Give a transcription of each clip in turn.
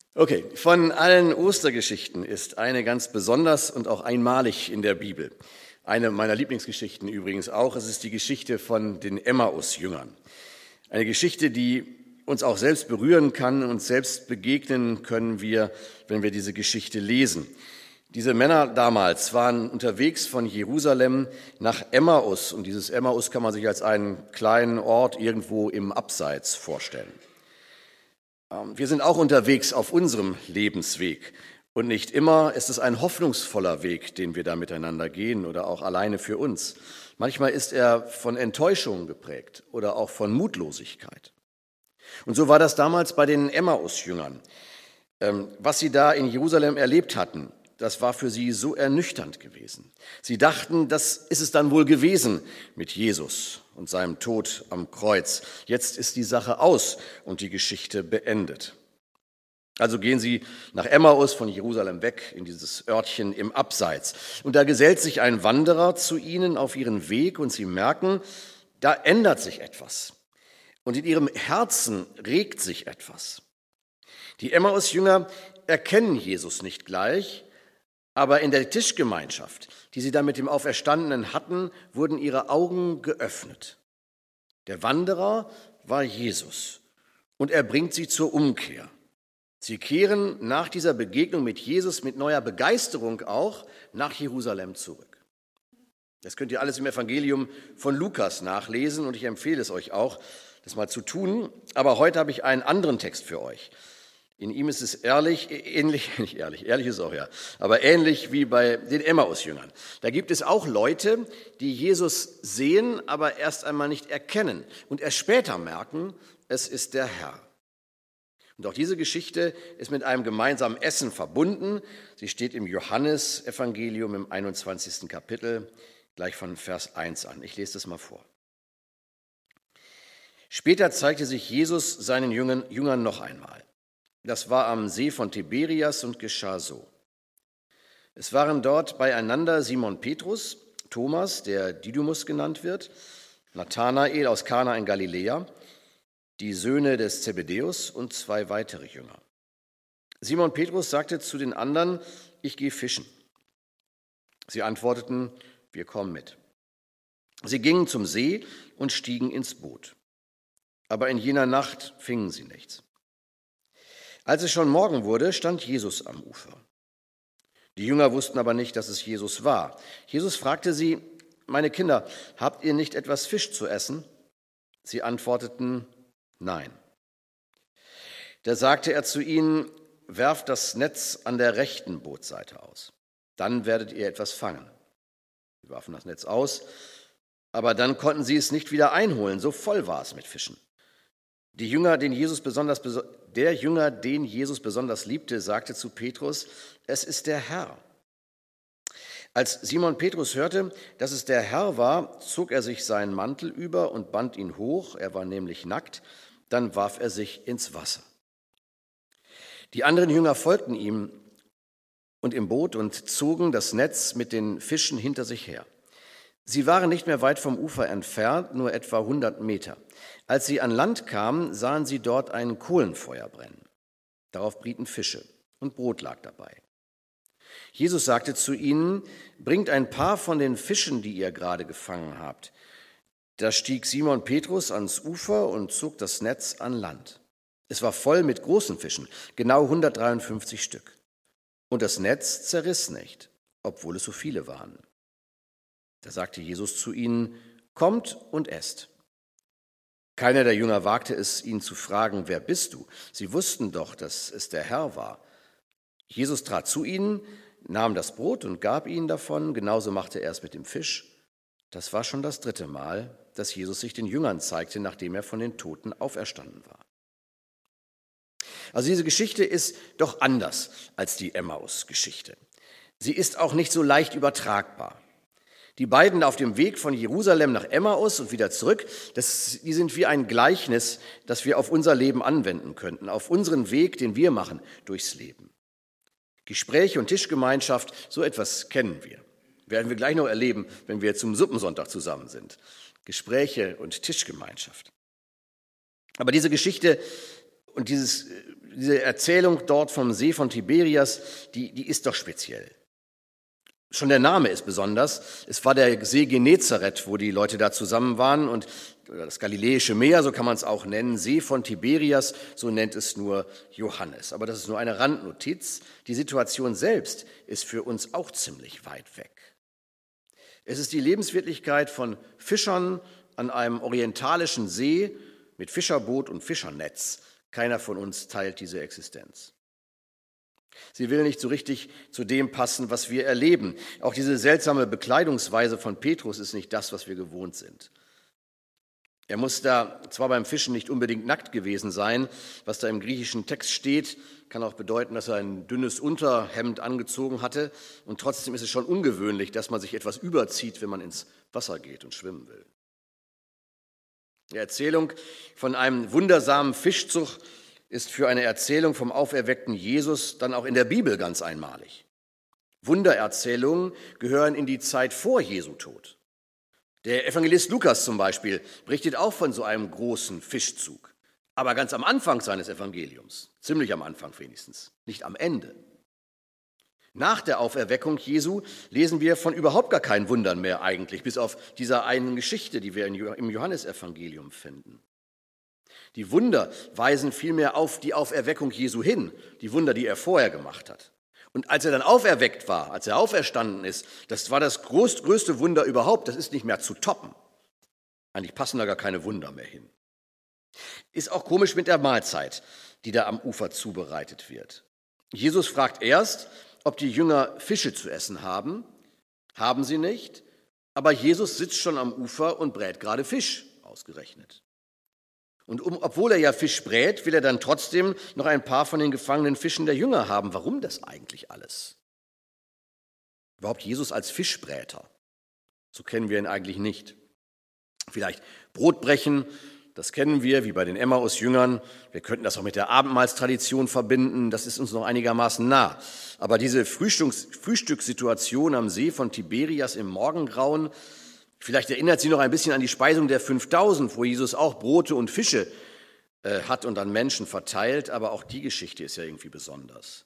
Okay, von allen Ostergeschichten ist eine ganz besonders und auch einmalig in der Bibel. Eine meiner Lieblingsgeschichten übrigens auch. Es ist die Geschichte von den Emmaus-Jüngern. Eine Geschichte, die uns auch selbst berühren kann, uns selbst begegnen können wir, wenn wir diese Geschichte lesen. Diese Männer damals waren unterwegs von Jerusalem nach Emmaus. Und dieses Emmaus kann man sich als einen kleinen Ort irgendwo im Abseits vorstellen. Wir sind auch unterwegs auf unserem Lebensweg. Und nicht immer ist es ein hoffnungsvoller Weg, den wir da miteinander gehen oder auch alleine für uns. Manchmal ist er von Enttäuschung geprägt oder auch von Mutlosigkeit. Und so war das damals bei den Emmaus-Jüngern. Was sie da in Jerusalem erlebt hatten, das war für sie so ernüchternd gewesen. Sie dachten, das ist es dann wohl gewesen mit Jesus und seinem Tod am Kreuz. Jetzt ist die Sache aus und die Geschichte beendet. Also gehen sie nach Emmaus von Jerusalem weg in dieses Örtchen im Abseits. Und da gesellt sich ein Wanderer zu ihnen auf ihren Weg und sie merken, da ändert sich etwas. Und in ihrem Herzen regt sich etwas. Die Emmaus-Jünger erkennen Jesus nicht gleich, aber in der Tischgemeinschaft, die sie da mit dem Auferstandenen hatten, wurden ihre Augen geöffnet. Der Wanderer war Jesus und er bringt sie zur Umkehr. Sie kehren nach dieser Begegnung mit Jesus mit neuer Begeisterung auch nach Jerusalem zurück. Das könnt ihr alles im Evangelium von Lukas nachlesen und ich empfehle es euch auch, das mal zu tun. Aber heute habe ich einen anderen Text für euch. In ihm ist es ähnlich ist auch ja, aber ähnlich wie bei den Emmaus-Jüngern. Da gibt es auch Leute, die Jesus sehen, aber erst einmal nicht erkennen und erst später merken, es ist der Herr. Und auch diese Geschichte ist mit einem gemeinsamen Essen verbunden. Sie steht im Johannesevangelium im 21. Kapitel, gleich von Vers 1 an. Ich lese das mal vor. Später zeigte sich Jesus seinen Jüngern noch einmal. Das war am See von Tiberias und geschah so. Es waren dort beieinander Simon Petrus, Thomas, der Didymus genannt wird, Nathanael aus Kana in Galiläa, die Söhne des Zebedäus und zwei weitere Jünger. Simon Petrus sagte zu den anderen, ich gehe fischen. Sie antworteten, wir kommen mit. Sie gingen zum See und stiegen ins Boot. Aber in jener Nacht fingen sie nichts. Als es schon Morgen wurde, stand Jesus am Ufer. Die Jünger wussten aber nicht, dass es Jesus war. Jesus fragte sie, meine Kinder, habt ihr nicht etwas Fisch zu essen? Sie antworteten, nein. Da sagte er zu ihnen, werft das Netz an der rechten Bootseite aus. Dann werdet ihr etwas fangen. Sie warfen das Netz aus, aber dann konnten sie es nicht wieder einholen, so voll war es mit Fischen. Der Jünger, den Jesus besonders liebte, sagte zu Petrus, es ist der Herr. Als Simon Petrus hörte, dass es der Herr war, zog er sich seinen Mantel über und band ihn hoch, er war nämlich nackt, dann warf er sich ins Wasser. Die anderen Jünger folgten ihm und im Boot und zogen das Netz mit den Fischen hinter sich her. Sie waren nicht mehr weit vom Ufer entfernt, nur etwa 100 Meter. Als sie an Land kamen, sahen sie dort ein Kohlenfeuer brennen. Darauf brieten Fische und Brot lag dabei. Jesus sagte zu ihnen, bringt ein paar von den Fischen, die ihr gerade gefangen habt. Da stieg Simon Petrus ans Ufer und zog das Netz an Land. Es war voll mit großen Fischen, genau 153 Stück. Und das Netz zerriss nicht, obwohl es so viele waren. Da sagte Jesus zu ihnen, kommt und esst. Keiner der Jünger wagte es, ihn zu fragen, wer bist du? Sie wussten doch, dass es der Herr war. Jesus trat zu ihnen, nahm das Brot und gab ihnen davon, genauso machte er es mit dem Fisch. Das war schon das 3. Mal, dass Jesus sich den Jüngern zeigte, nachdem er von den Toten auferstanden war. Also diese Geschichte ist doch anders als die Emmaus-Geschichte. Sie ist auch nicht so leicht übertragbar. Die beiden auf dem Weg von Jerusalem nach Emmaus und wieder zurück, die sind wie ein Gleichnis, das wir auf unser Leben anwenden könnten, auf unseren Weg, den wir machen durchs Leben. Gespräche und Tischgemeinschaft, so etwas kennen wir. Werden wir gleich noch erleben, wenn wir zum Suppensonntag zusammen sind. Gespräche und Tischgemeinschaft. Aber diese Geschichte und diese Erzählung dort vom See von Tiberias, die ist doch speziell. Schon der Name ist besonders. Es war der See Genezareth, wo die Leute da zusammen waren, und das Galiläische Meer, so kann man es auch nennen, See von Tiberias, so nennt es nur Johannes. Aber das ist nur eine Randnotiz. Die Situation selbst ist für uns auch ziemlich weit weg. Es ist die Lebenswirklichkeit von Fischern an einem orientalischen See mit Fischerboot und Fischernetz. Keiner von uns teilt diese Existenz. Sie will nicht so richtig zu dem passen, was wir erleben. Auch diese seltsame Bekleidungsweise von Petrus ist nicht das, was wir gewohnt sind. Er muss da zwar beim Fischen nicht unbedingt nackt gewesen sein, was da im griechischen Text steht, kann auch bedeuten, dass er ein dünnes Unterhemd angezogen hatte, und trotzdem ist es schon ungewöhnlich, dass man sich etwas überzieht, wenn man ins Wasser geht und schwimmen will. Die Erzählung von einem wundersamen Fischzug ist für eine Erzählung vom auferweckten Jesus dann auch in der Bibel ganz einmalig. Wundererzählungen gehören in die Zeit vor Jesu Tod. Der Evangelist Lukas zum Beispiel berichtet auch von so einem großen Fischzug, aber ganz am Anfang seines Evangeliums, ziemlich am Anfang wenigstens, nicht am Ende. Nach der Auferweckung Jesu lesen wir von überhaupt gar keinen Wundern mehr eigentlich, bis auf dieser einen Geschichte, die wir im Johannesevangelium finden. Die Wunder weisen vielmehr auf die Auferweckung Jesu hin, die Wunder, die er vorher gemacht hat. Und als er dann auferweckt war, als er auferstanden ist, das war das größte Wunder überhaupt, das ist nicht mehr zu toppen. Eigentlich passen da gar keine Wunder mehr hin. Ist auch komisch mit der Mahlzeit, die da am Ufer zubereitet wird. Jesus fragt erst, ob die Jünger Fische zu essen haben. Haben sie nicht, aber Jesus sitzt schon am Ufer und brät gerade Fisch, ausgerechnet. Und obwohl er ja Fisch brät, will er dann trotzdem noch ein paar von den gefangenen Fischen der Jünger haben. Warum das eigentlich alles? Überhaupt Jesus als Fischbräter, so kennen wir ihn eigentlich nicht. Vielleicht Brotbrechen, das kennen wir, wie bei den Emmaus-Jüngern. Wir könnten das auch mit der Abendmahlstradition verbinden, das ist uns noch einigermaßen nah. Aber diese Frühstückssituation am See von Tiberias im Morgengrauen, vielleicht erinnert sie noch ein bisschen an die Speisung der 5000, wo Jesus auch Brote und Fische hat und an Menschen verteilt, aber auch die Geschichte ist ja irgendwie besonders.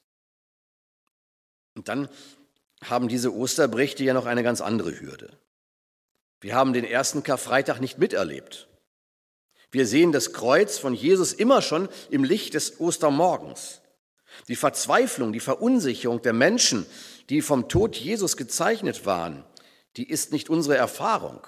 Und dann haben diese Osterberichte ja noch eine ganz andere Hürde. Wir haben den ersten Karfreitag nicht miterlebt. Wir sehen das Kreuz von Jesus immer schon im Licht des Ostermorgens. Die Verzweiflung, die Verunsicherung der Menschen, die vom Tod Jesus gezeichnet waren, die ist nicht unsere Erfahrung.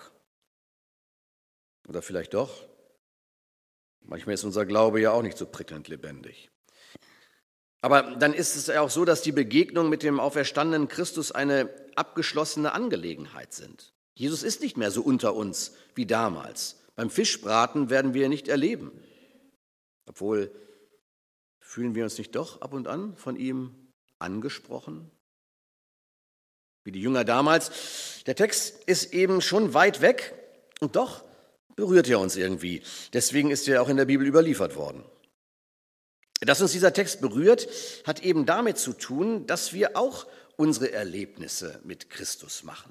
Oder vielleicht doch? Manchmal ist unser Glaube ja auch nicht so prickelnd lebendig. Aber dann ist es ja auch so, dass die Begegnungen mit dem auferstandenen Christus eine abgeschlossene Angelegenheit sind. Jesus ist nicht mehr so unter uns wie damals. Beim Fischbraten werden wir ihn nicht erleben. Obwohl, fühlen wir uns nicht doch ab und an von ihm angesprochen? Wie die Jünger damals. Der Text ist eben schon weit weg und doch berührt er uns irgendwie. Deswegen ist er auch in der Bibel überliefert worden. Dass uns dieser Text berührt, hat eben damit zu tun, dass wir auch unsere Erlebnisse mit Christus machen.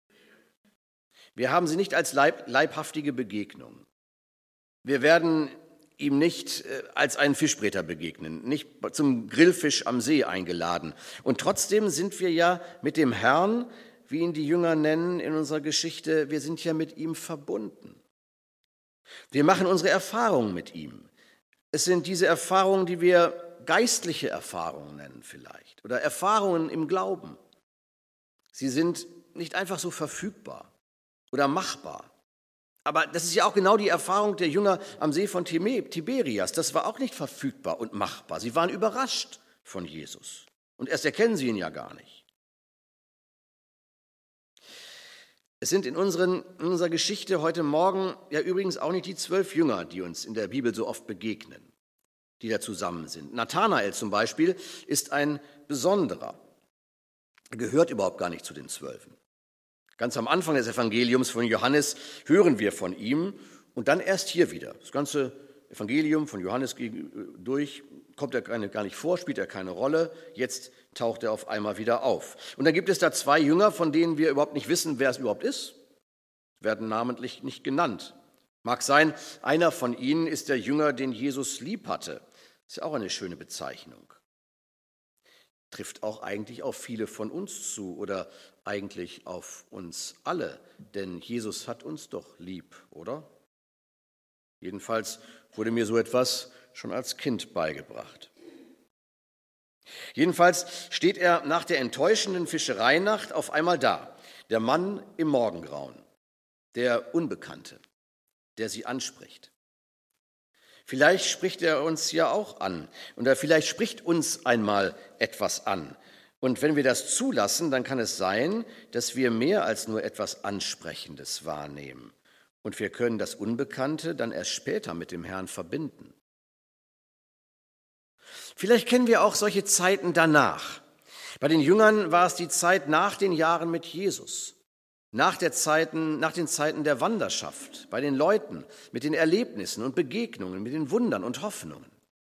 Wir haben sie nicht als leibhaftige Begegnung. Wir werden ihm nicht als einen Fischbräter begegnen, nicht zum Grillfisch am See eingeladen. Und trotzdem sind wir ja mit dem Herrn, wie ihn die Jünger nennen in unserer Geschichte, wir sind ja mit ihm verbunden. Wir machen unsere Erfahrungen mit ihm. Es sind diese Erfahrungen, die wir geistliche Erfahrungen nennen vielleicht oder Erfahrungen im Glauben. Sie sind nicht einfach so verfügbar oder machbar. Aber das ist ja auch genau die Erfahrung der Jünger am See von Tiberias. Das war auch nicht verfügbar und machbar. Sie waren überrascht von Jesus. Und erst erkennen sie ihn ja gar nicht. Es sind in unserer Geschichte heute Morgen ja übrigens auch nicht die 12 Jünger, die uns in der Bibel so oft begegnen, die da zusammen sind. Nathanael zum Beispiel ist ein Besonderer. Er gehört überhaupt gar nicht zu den 12. Ganz am Anfang des Evangeliums von Johannes hören wir von ihm und dann erst hier wieder. Das ganze Evangelium von Johannes durch kommt er gar nicht vor, spielt er keine Rolle. Jetzt taucht er auf einmal wieder auf. Und dann gibt es da 2 Jünger, von denen wir überhaupt nicht wissen, wer es überhaupt ist. Werden namentlich nicht genannt. Mag sein, einer von ihnen ist der Jünger, den Jesus lieb hatte. Ist ja auch eine schöne Bezeichnung. Trifft auch eigentlich auf viele von uns zu oder eigentlich auf uns alle, denn Jesus hat uns doch lieb, oder? Jedenfalls wurde mir so etwas schon als Kind beigebracht. Jedenfalls steht er nach der enttäuschenden Fischereinacht auf einmal da, der Mann im Morgengrauen, der Unbekannte, der sie anspricht. Vielleicht spricht er uns ja auch an oder vielleicht spricht uns einmal etwas an. Und wenn wir das zulassen, dann kann es sein, dass wir mehr als nur etwas Ansprechendes wahrnehmen. Und wir können das Unbekannte dann erst später mit dem Herrn verbinden. Vielleicht kennen wir auch solche Zeiten danach. Bei den Jüngern war es die Zeit nach den Jahren mit Jesus. Nach den Zeiten der Wanderschaft, bei den Leuten, mit den Erlebnissen und Begegnungen, mit den Wundern und Hoffnungen.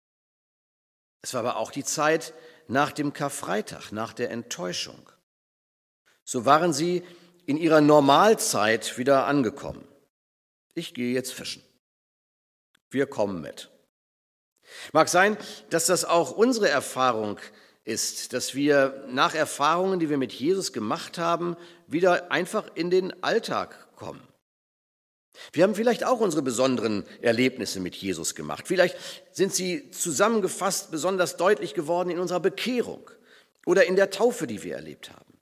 Es war aber auch die Zeit nach dem Karfreitag, nach der Enttäuschung. So waren sie in ihrer Normalzeit wieder angekommen. Ich gehe jetzt fischen. Wir kommen mit. Mag sein, dass das auch unsere Erfahrung ist, dass wir nach Erfahrungen, die wir mit Jesus gemacht haben, wieder einfach in den Alltag kommen. Wir haben vielleicht auch unsere besonderen Erlebnisse mit Jesus gemacht. Vielleicht sind sie zusammengefasst besonders deutlich geworden in unserer Bekehrung oder in der Taufe, die wir erlebt haben.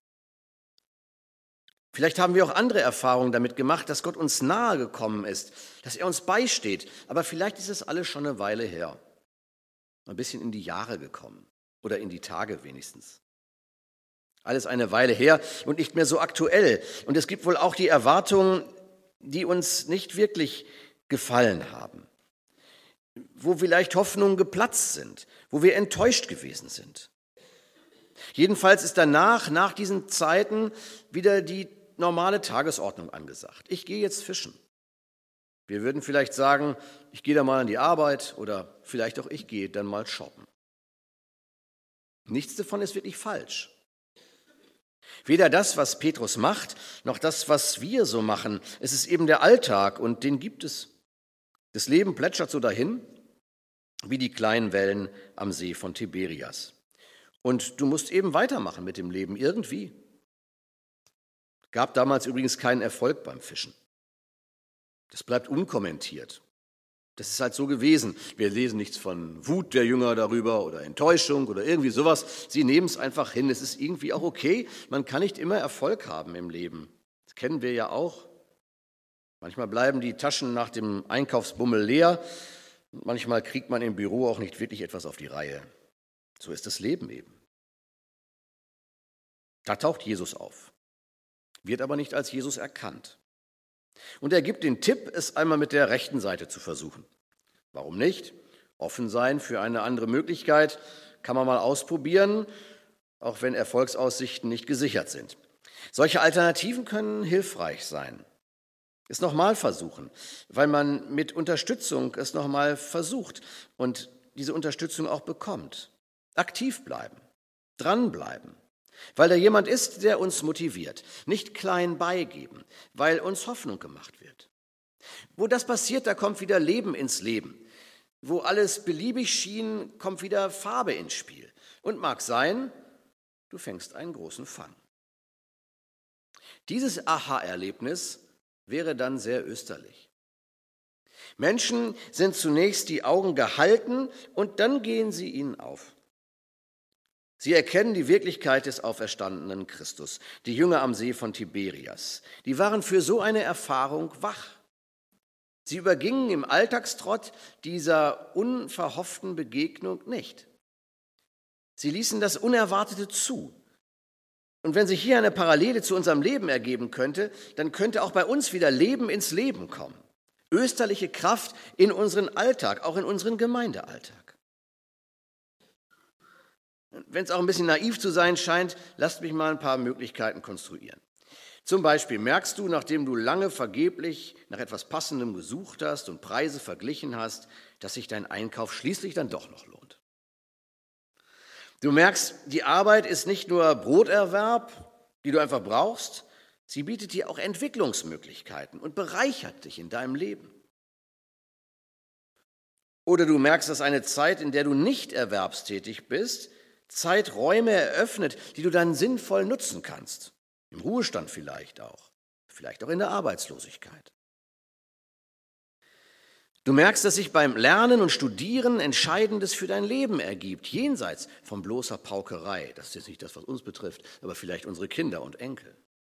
Vielleicht haben wir auch andere Erfahrungen damit gemacht, dass Gott uns nahe gekommen ist, dass er uns beisteht. Aber vielleicht ist es alles schon eine Weile her. Ein bisschen in die Jahre gekommen. Oder in die Tage wenigstens. Alles eine Weile her und nicht mehr so aktuell. Und es gibt wohl auch die Erwartungen, die uns nicht wirklich gefallen haben. Wo vielleicht Hoffnungen geplatzt sind, wo wir enttäuscht gewesen sind. Jedenfalls ist danach, nach diesen Zeiten, wieder die normale Tagesordnung angesagt. Ich gehe jetzt fischen. Wir würden vielleicht sagen, ich gehe da mal an die Arbeit oder vielleicht auch ich gehe dann mal shoppen. Nichts davon ist wirklich falsch. Weder das, was Petrus macht, noch das, was wir so machen. Es ist eben der Alltag und den gibt es. Das Leben plätschert so dahin, wie die kleinen Wellen am See von Tiberias. Und du musst eben weitermachen mit dem Leben, irgendwie. Gab damals übrigens keinen Erfolg beim Fischen. Das bleibt unkommentiert. Das ist halt so gewesen. Wir lesen nichts von Wut der Jünger darüber oder Enttäuschung oder irgendwie sowas. Sie nehmen es einfach hin. Es ist irgendwie auch okay. Man kann nicht immer Erfolg haben im Leben. Das kennen wir ja auch. Manchmal bleiben die Taschen nach dem Einkaufsbummel leer. Und manchmal kriegt man im Büro auch nicht wirklich etwas auf die Reihe. So ist das Leben eben. Da taucht Jesus auf, wird aber nicht als Jesus erkannt. Und er gibt den Tipp, es einmal mit der rechten Seite zu versuchen. Warum nicht? Offen sein für eine andere Möglichkeit kann man mal ausprobieren, auch wenn Erfolgsaussichten nicht gesichert sind. Solche Alternativen können hilfreich sein. Es nochmal versuchen, weil man mit Unterstützung es nochmal versucht und diese Unterstützung auch bekommt. Aktiv bleiben, dranbleiben. Weil da jemand ist, der uns motiviert, nicht klein beigeben, weil uns Hoffnung gemacht wird. Wo das passiert, da kommt wieder Leben ins Leben. Wo alles beliebig schien, kommt wieder Farbe ins Spiel. Und mag sein, du fängst einen großen Fang. Dieses Aha-Erlebnis wäre dann sehr österlich. Menschen sind zunächst die Augen gehalten und dann gehen sie ihnen auf. Sie erkennen die Wirklichkeit des auferstandenen Christus, die Jünger am See von Tiberias. Die waren für so eine Erfahrung wach. Sie übergingen im Alltagstrott dieser unverhofften Begegnung nicht. Sie ließen das Unerwartete zu. Und wenn sich hier eine Parallele zu unserem Leben ergeben könnte, dann könnte auch bei uns wieder Leben ins Leben kommen. Österliche Kraft in unseren Alltag, auch in unseren Gemeindealltag. Wenn es auch ein bisschen naiv zu sein scheint, lasst mich mal ein paar Möglichkeiten konstruieren. Zum Beispiel merkst du, nachdem du lange vergeblich nach etwas Passendem gesucht hast und Preise verglichen hast, dass sich dein Einkauf schließlich dann doch noch lohnt. Du merkst, die Arbeit ist nicht nur Broterwerb, die du einfach brauchst, sie bietet dir auch Entwicklungsmöglichkeiten und bereichert dich in deinem Leben. Oder du merkst, dass eine Zeit, in der du nicht erwerbstätig bist, Zeiträume eröffnet, die du dann sinnvoll nutzen kannst. Im Ruhestand vielleicht auch in der Arbeitslosigkeit. Du merkst, dass sich beim Lernen und Studieren Entscheidendes für dein Leben ergibt, jenseits von bloßer Paukerei. Das ist jetzt nicht das, was uns betrifft, aber vielleicht unsere Kinder und Enkel.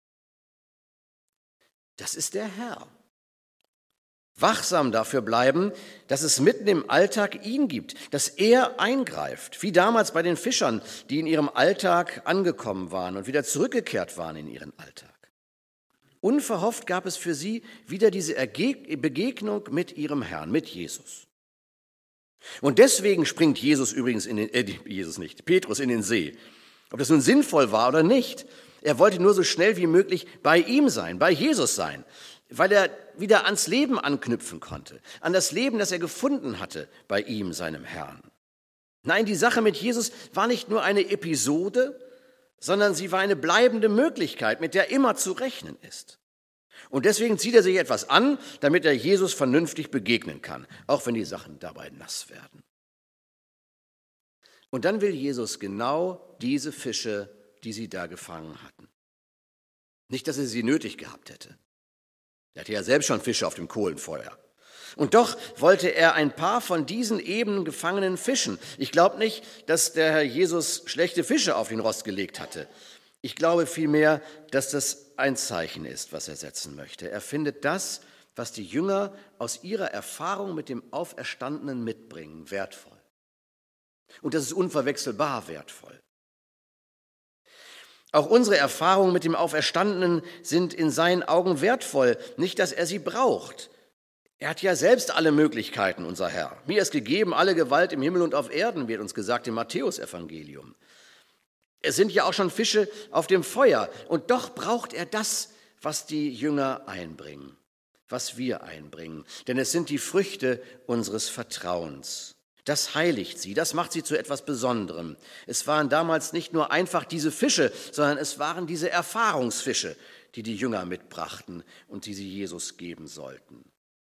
Das ist der Herr. Wachsam dafür bleiben, dass es mitten im Alltag ihn gibt, dass er eingreift, wie damals bei den Fischern, die in ihrem Alltag angekommen waren und wieder zurückgekehrt waren in ihren Alltag. Unverhofft gab es für sie wieder diese Begegnung mit ihrem Herrn, mit Jesus. Und deswegen springt Petrus in den See. Ob das nun sinnvoll war oder nicht, er wollte nur so schnell wie möglich bei ihm sein, bei Jesus sein, weil er wieder ans Leben anknüpfen konnte, an das Leben, das er gefunden hatte bei ihm, seinem Herrn. Nein, die Sache mit Jesus war nicht nur eine Episode, sondern sie war eine bleibende Möglichkeit, mit der immer zu rechnen ist. Und deswegen zieht er sich etwas an, damit er Jesus vernünftig begegnen kann, auch wenn die Sachen dabei nass werden. Und dann will Jesus genau diese Fische, die sie da gefangen hatten. Nicht, dass er sie nötig gehabt hätte. Er hatte ja selbst schon Fische auf dem Kohlenfeuer. Und doch wollte er ein paar von diesen eben gefangenen fischen. Ich glaube nicht, dass der Herr Jesus schlechte Fische auf den Rost gelegt hatte. Ich glaube vielmehr, dass das ein Zeichen ist, was er setzen möchte. Er findet das, was die Jünger aus ihrer Erfahrung mit dem Auferstandenen mitbringen, wertvoll. Und das ist unverwechselbar wertvoll. Auch unsere Erfahrungen mit dem Auferstandenen sind in seinen Augen wertvoll. Nicht, dass er sie braucht. Er hat ja selbst alle Möglichkeiten, unser Herr. Mir ist gegeben alle Gewalt im Himmel und auf Erden, wird uns gesagt im Matthäusevangelium. Es sind ja auch schon Fische auf dem Feuer. Und doch braucht er das, was die Jünger einbringen, was wir einbringen. Denn es sind die Früchte unseres Vertrauens. Das heiligt sie, das macht sie zu etwas Besonderem. Es waren damals nicht nur einfach diese Fische, sondern es waren diese Erfahrungsfische, die die Jünger mitbrachten und die sie Jesus geben sollten.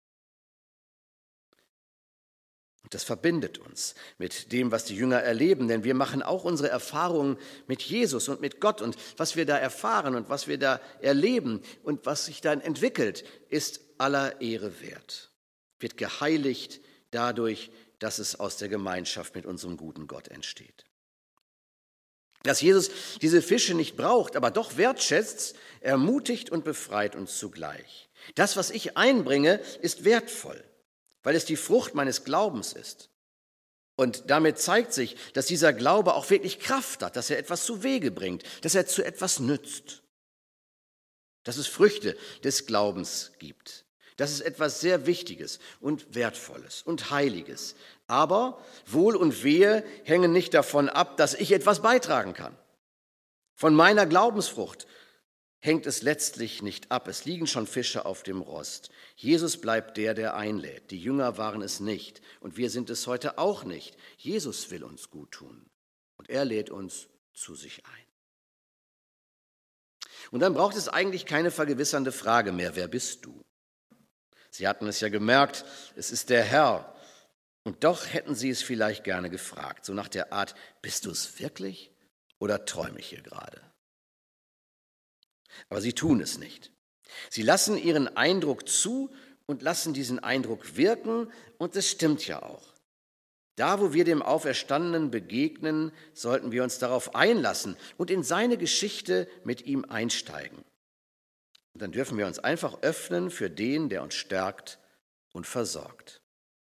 Das verbindet uns mit dem, was die Jünger erleben, denn wir machen auch unsere Erfahrungen mit Jesus und mit Gott. Und was wir da erfahren und was wir da erleben und was sich dann entwickelt, ist aller Ehre wert. Wird geheiligt dadurch, dass es aus der Gemeinschaft mit unserem guten Gott entsteht. Dass Jesus diese Fische nicht braucht, aber doch wertschätzt, ermutigt und befreit uns zugleich. Das, was ich einbringe, ist wertvoll, weil es die Frucht meines Glaubens ist. Und damit zeigt sich, dass dieser Glaube auch wirklich Kraft hat, dass er etwas zu Wege bringt, dass er zu etwas nützt. Dass es Früchte des Glaubens gibt. Das ist etwas sehr Wichtiges und Wertvolles und Heiliges. Aber Wohl und Wehe hängen nicht davon ab, dass ich etwas beitragen kann. Von meiner Glaubensfrucht hängt es letztlich nicht ab. Es liegen schon Fische auf dem Rost. Jesus bleibt der einlädt. Die Jünger waren es nicht und wir sind es heute auch nicht. Jesus will uns gut tun und er lädt uns zu sich ein. Und dann braucht es eigentlich keine vergewissernde Frage mehr. Wer bist du? Sie hatten es ja gemerkt, es ist der Herr. Und doch hätten sie es vielleicht gerne gefragt, so nach der Art, bist du es wirklich oder träume ich hier gerade? Aber sie tun es nicht. Sie lassen ihren Eindruck zu und lassen diesen Eindruck wirken und es stimmt ja auch. Da, wo wir dem Auferstandenen begegnen, sollten wir uns darauf einlassen und in seine Geschichte mit ihm einsteigen. Und dann dürfen wir uns einfach öffnen für den, der uns stärkt und versorgt.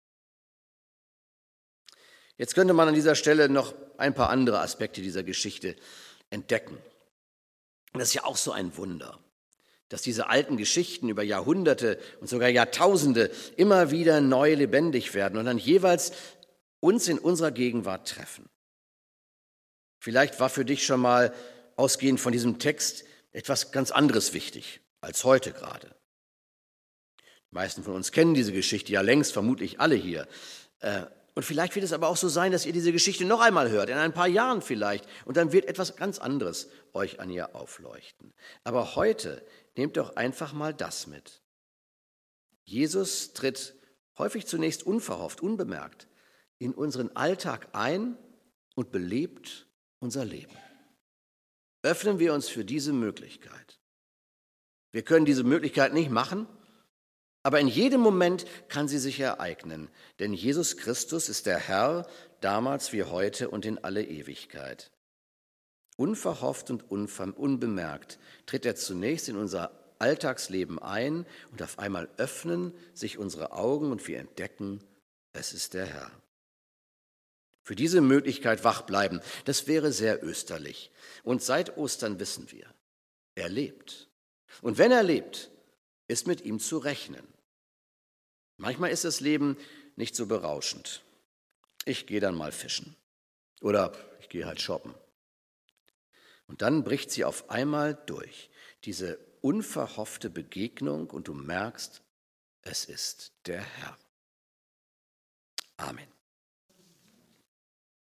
Jetzt könnte man an dieser Stelle noch ein paar andere Aspekte dieser Geschichte entdecken. Und das ist ja auch so ein Wunder, dass diese alten Geschichten über Jahrhunderte und sogar Jahrtausende immer wieder neu lebendig werden und dann jeweils uns in unserer Gegenwart treffen. Vielleicht war für dich schon mal, ausgehend von diesem Text, etwas ganz anderes wichtig als heute gerade. Die meisten von uns kennen diese Geschichte ja längst, vermutlich alle hier. Und vielleicht wird es aber auch so sein, dass ihr diese Geschichte noch einmal hört, in ein paar Jahren vielleicht. Und dann wird etwas ganz anderes euch an ihr aufleuchten. Aber heute nehmt doch einfach mal das mit. Jesus tritt häufig zunächst unverhofft, unbemerkt, in unseren Alltag ein und belebt unser Leben. Öffnen wir uns für diese Möglichkeit. Wir können diese Möglichkeit nicht machen, aber in jedem Moment kann sie sich ereignen, denn Jesus Christus ist der Herr, damals wie heute und in alle Ewigkeit. Unverhofft und unbemerkt tritt er zunächst in unser Alltagsleben ein und auf einmal öffnen sich unsere Augen und wir entdecken, es ist der Herr. Für diese Möglichkeit wach bleiben, das wäre sehr österlich. Und seit Ostern wissen wir, er lebt. Und wenn er lebt, ist mit ihm zu rechnen. Manchmal ist das Leben nicht so berauschend. Ich gehe dann mal fischen oder ich gehe halt shoppen. Und dann bricht sie auf einmal durch, diese unverhoffte Begegnung, und du merkst, es ist der Herr. Amen.